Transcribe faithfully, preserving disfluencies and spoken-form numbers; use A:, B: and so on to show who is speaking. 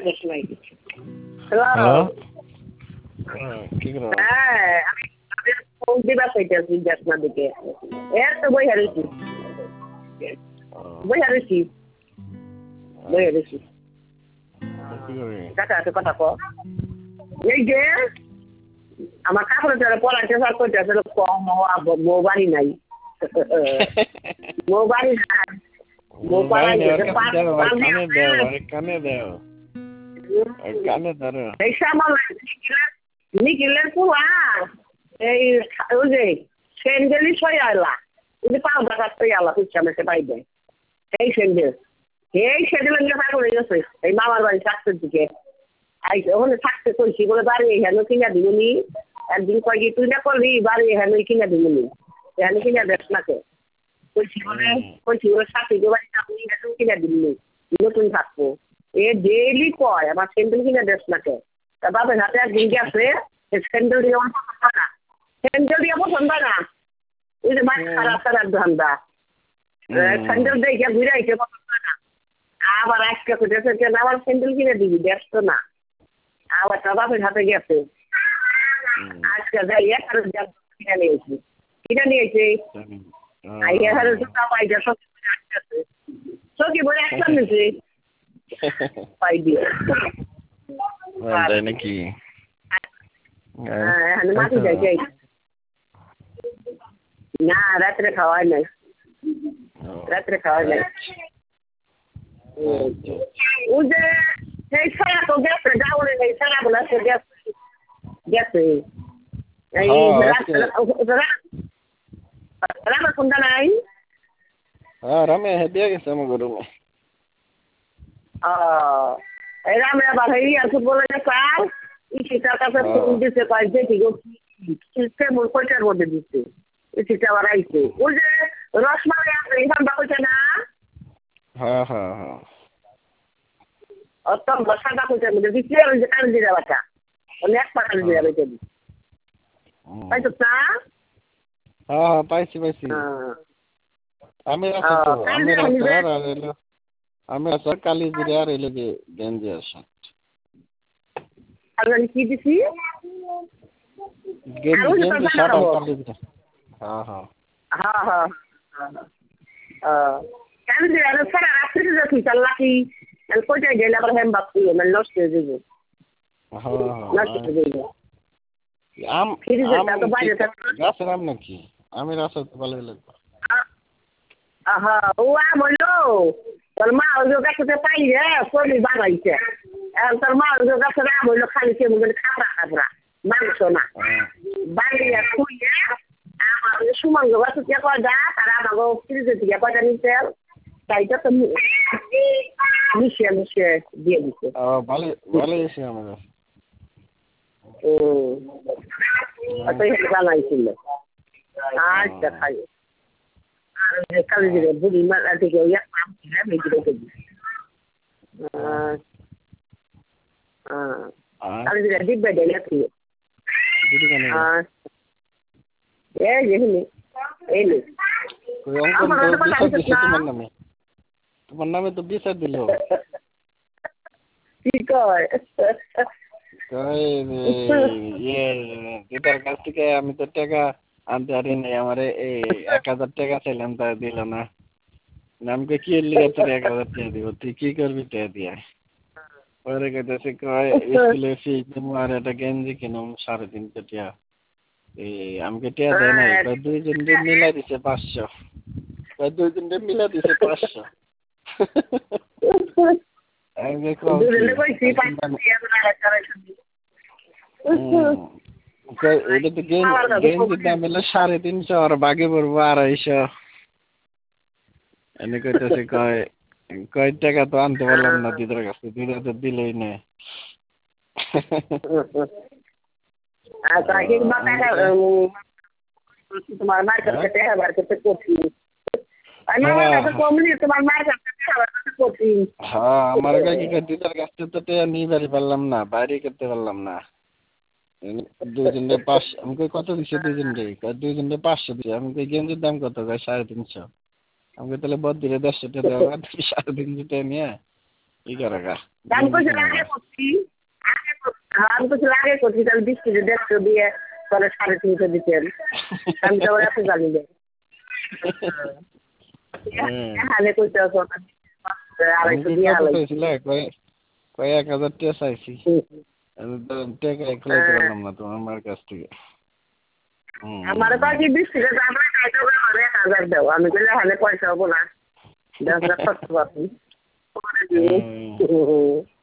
A: Hello কি করো?
B: হ্যাঁ আমি ফোন দিবা চাইতেছি দেখনা দিকে এর তো বই হারিয়েছি বই হারিয়েছি বই হারিয়েছি
A: কি করে?
B: কাকা তো কথা কো এই যে আমার কাপড় যারা পড়াতে স্যার করতে আসলে কম বউ বাড়ি নাই বউ বাড়ি নাই বউ পাড়াই
A: কানে দেও কানে দেও কানে ধরো
B: এই সামাল নিখিলের পুয়া এই ওই যে সেন্ডেলই সই আলা ওই যে পাও দেখা সই আলা পিচ্ছা মেসে পাইবে এই সেন্ডেল এই সেন্ডেল নিয়ে পাগল হয়ে গেছে এই মামার বাড়ি থাকতে দিকে ওখানে থাকতে কইছি বলে বাড়ি এখানে কিনা দিবনি একদিন কয়েক তুই না করলি বাড়ি এখানে কিনা দিবনি এখানে কিনা দেখ নাকে কইছি বলে কইছি ওর সাথে বাড়ি আপনি এখন কিনা দিবনি নতুন থাকবো এ ডেইলি কয় আমার সেন্ডেল কিনা দেখ নাকে তা বাবার হাতে একদিন গেছে স্যান্ডেল দিয়ে আমার পছন্দ না স্যান্ডেল দিয়ে পছন্দ না ওই যে মাছ খারাপ খারাপ ধান্দা স্যান্ডেল দিয়ে ঘুরে আইতে পছন্দ না আবার আজকে কোথাও কেন আবার স্যান্ডেল কিনে দিবি ব্যস্ত না আবার তা বাপের হাতে গেছে আজকে যাই এখানে কিনে নিয়েছি কিনে নিয়েছি এখানে জুতা পাইছে সব আসতেছে চকি বলে একটা নিয়েছি পাই দিয়ে
A: তাই নাকি?
B: হ্যাঁ মাটি যাই যাই না রাত্রে খাওয়াই নাই রাত্রে খাওয়াই নাই ওই যে সেই ছাড়া তো গেছে যাওয়ারে নেই ছাড়া বলে সে গেছে গেছে এই রামা কুন্দা নাই
A: হ্যাঁ রামে দিয়ে গেছে আমার রুমে
B: ও এই রামে আবার এই আর ফুটবলে কাল ইসিটার কাছে ফোন দিতে পারে যে ঠিক আছে মোর কয়টার মধ্যে দিচ্ছে ইসিটা আবার আইছে ওই যে রসমালাই আছে এখান বাকুছে না
A: হ্যাঁ হ্যাঁ হ্যাঁ
B: অত বসাটা কইতে মধ্যে দিচ্ছে ওই যে কাল দিরা বাটা অনেক পাকাল দিরা বেঁচে দি তাই তো না
A: হ্যাঁ হ্যাঁ পাইছি পাইছি আমি রাখছি তো আমি রাখছি আর এলো আমি রাখছি কালি দিরে আর এলো যে গেঞ্জি আসা
B: আর কি দিছি
A: গেঞ্জি গেঞ্জি শার্ট আর কালি দিরে হ্যাঁ হ্যাঁ
B: হ্যাঁ হ্যাঁ হ্যাঁ কালি দিরে আর সারা রাত্রি রাখি চাল্লাকি আর কোথায় গেলে আবার হেম বাপি মানে নষ্ট হয়ে যাবে
A: হ্যাঁ
B: নষ্ট হয়ে যাবে
A: আম
B: ফ্রিজে তো বাইরে
A: গাছের আম নাকি আমি রাস্তা তো ভালো লাগবে
B: হ্যাঁ ও আম হইলো তোর মা ওই গাছতে পাই রে কলি বানাইছে তোর মা ওই গাছের আম হইলো খালি সে মুখে খাবরা খাবরা মাংস না বানিয়ে খুঁয়ে আমার সুমঙ্গ গাছ দিয়ে কয়টা তারা আমাকে ফ্রিজে থেকে কয়টা নিতে তাইটা তো মিশিয়ে মিশিয়ে দিয়ে দিচ্ছে
A: ভালো ভালো এসে আমার
B: ও আচ্ছা এটা বানাইছিল আচ্ছা খাই আর কালি দিলে বুড়ি মারা থেকে ইয়া পাম কিনা মেজে রেখে দিই কালি দিলে দিব্যা দেয় নাকি এই যেখানে এই নে
A: তোমার নামে তোমার নামে তো বিচার দিল
B: কি কয়
A: দিদার কাছ থেকে আমি তো টাকা আনতে পারি নাই আমার এই এক হাজার টাকা চাইলাম তা দিল না নামকে কি লিখে তোর এক হাজার টাকা দিব তুই কি করবি টাকা দিয়ে পরে কেটেছে কয় স্কুলে ফি তোমার একটা গেঞ্জি কিনুম সাড়ে তিনশো টাকা এই আমাকে টাকা দেয় নাই কয় দুই জন মিলাই দিছে পাঁচশো কয় দুই জন মিলা দিছে পাঁচশো এটা তো গেঞ্জির দাম হলো সাড়ে তিনশো আর বাকি পড়বো আড়াইশো এনে কইতেছে কয় কয় টাকা তো আনতে পারলাম না দিদার কাছে দিদা তো দিলেই না
B: তোমার মার কাছে টাকা বার করতে কঠিন
A: হ্যাঁ আমার দিদার কাছ থেকে তো টাকা নিয়ে বাড়ি পারলাম না বাইরে করতে পারলাম না দুইজনে পাঁচশো আমাকে কত দিচ্ছে দুইজনকে দুইজনে পাঁচশো দিচ্ছে আমাকে গেঞ্জির দাম কত কয় সাড়ে তিনশো আমাকে তাহলে বদ দিলে দেড়শো টাকা দেওয়া সাড়ে তিনশো টাকা নিয়ে ই করা
B: আমি কিছু আগে করছি আগে আমি কিছু আগে করছি তাহলে বিশ কেজি দেড়শো দিয়ে পরে সাড়ে তিনশো দিতেন আমি তো এত জানি না হালে করতে আড়াইশো দিয়ে
A: কয় এক হাজার টাকা চাইছি টাকা খাইতে পারলাম না তোমার মার কাছ থেকে
B: আমার কাছে বিশ টাকা দাম খাইতে হবে আমার এক হাজার দাও আমি বলে হালে পয়সা হবো না দশ হাজার খরচ পাবি